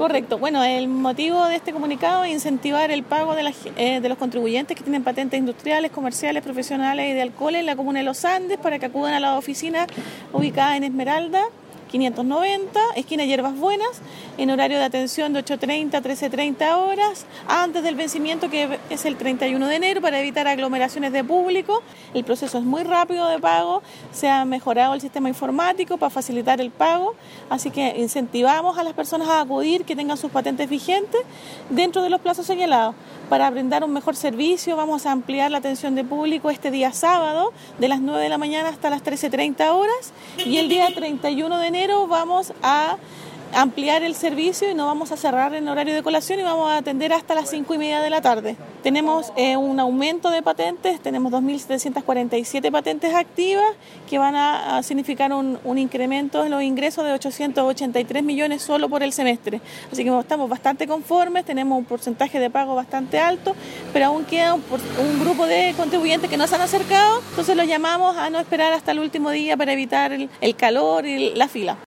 Correcto. Bueno, el motivo de este comunicado es incentivar el pago de los contribuyentes que tienen patentes industriales, comerciales, profesionales y de alcohol en la comuna de Los Andes para que acudan a la oficina ubicada en Esmeralda 590, esquina Hierbas Buenas, en horario de atención de 8:30 a 13:30 horas, antes del vencimiento que es el 31 de enero, para evitar aglomeraciones de público. El proceso es muy rápido de pago, se ha mejorado el sistema informático para facilitar el pago, así que incentivamos a las personas a acudir que tengan sus patentes vigentes dentro de los plazos señalados. Para brindar un mejor servicio vamos a ampliar la atención de público este día sábado de las 9 de la mañana hasta las 13:30 horas y el día 31 de enero vamos a ampliar el servicio y no vamos a cerrar en horario de colación y vamos a atender hasta las 5:30 de la tarde. Tenemos un aumento de patentes, tenemos 2.747 patentes activas que van a significar un incremento en los ingresos de 883 millones solo por el semestre. Así que estamos bastante conformes, tenemos un porcentaje de pago bastante alto, pero aún queda un grupo de contribuyentes que no se han acercado, entonces los llamamos a no esperar hasta el último día para evitar el calor y la fila.